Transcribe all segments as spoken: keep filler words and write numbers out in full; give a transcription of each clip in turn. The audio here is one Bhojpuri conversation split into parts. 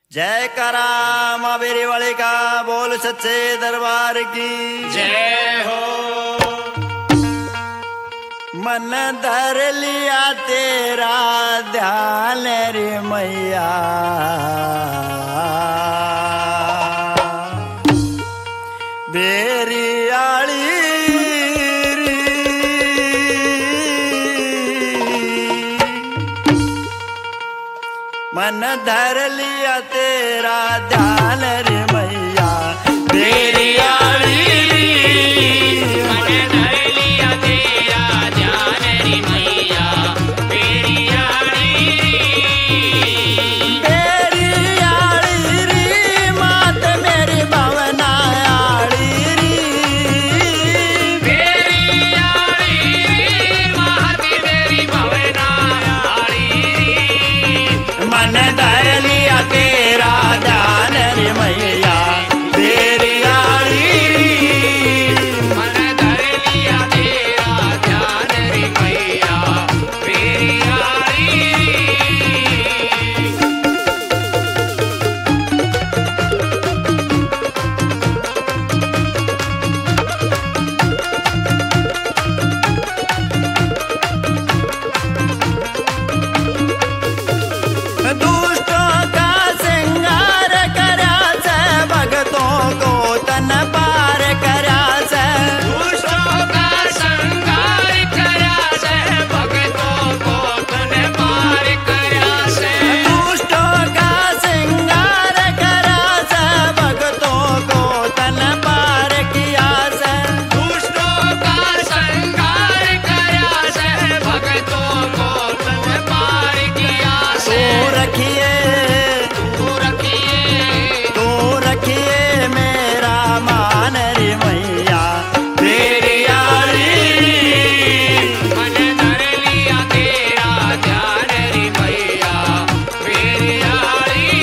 जय करा मावेरी वाले का बोल सच्चे दरबार की जय हो। मन धर लिया तेरा ध्यान रे मैया, बेरी आली मन धर लिया तेरा ध्यान रे मैया, बेरी आली मन धर लिया तेरा ध्यान रे मैया, बेरी आली बेरी आली री मात मेरी भवना आली री, बेरी आली महत मेरी भवना आली मन धर लिया तेरा ध्यान रे मैया, बेरी आली मन धर लिया तेरा ध्यान रे मैया, बेरी आली दुष्टों का श्रृंगार करा से भगतों को तन पार करा से, दुष्टों का संहार करा से भक्तों को तन पार करा से, दुष्टों का श्रृंगार करा से भगतों को तन पार किया से, दुष्टों का संहार करा से भक्तों को तन पार किया तू से। रखिए तू रखिए तू रखिए मेरा मान रे मैया, बेरी आली मन धर लिया तेरा ध्यान रे मैया, बेरी आली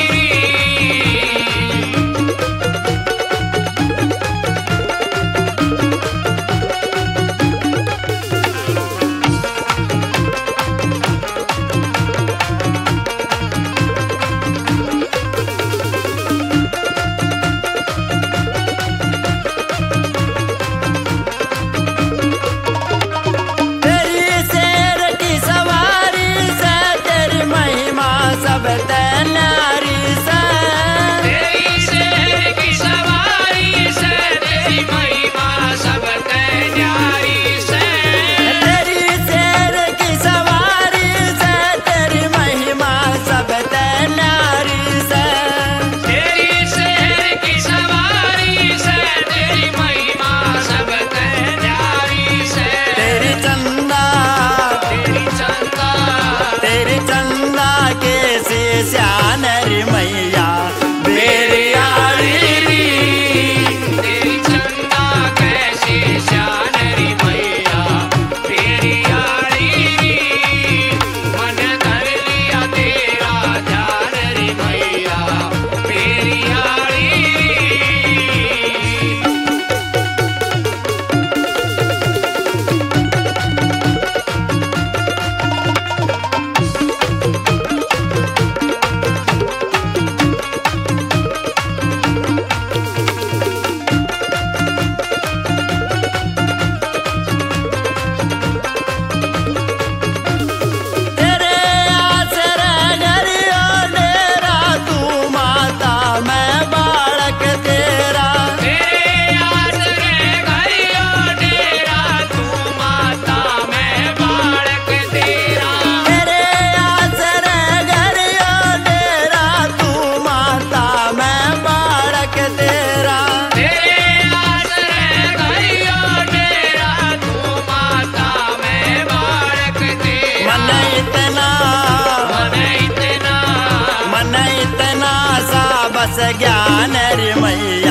तेरी शेर की सवारी से तेरी महिमा सब तैयारी से, तेरी शेर की सवारी से तेरी महिमा सब तैयारी से, तेरी शेर की सवारी से तेरी महिमा सब तैयारी से, तेरी शेर की सवारी से तेरी महिमा सब तैयारी से, तेरी चंदा तेरी चंदा तेरी चंदा के से श्यान रे मैया, बेरी आली तेरी चंदा कैसे शान रे मैया, बेरी आली मन धर लिया तेरा ध्यान रे मैया, बेरी आली तेरे आसरे गरियो डेरा तू माता मैं बालक तेरा, तेरे आसरे घरियो डेरा तू माता मैं बालक तेरा, तेरे आसरे गरियो डेरा तू माता मैं बालक तेरा, तेरे आसरे घरियो डेरा तू माता मैं बालक तेरा। मन इतना मन इतना मन इतना सा बस ज्ञान रे मैया,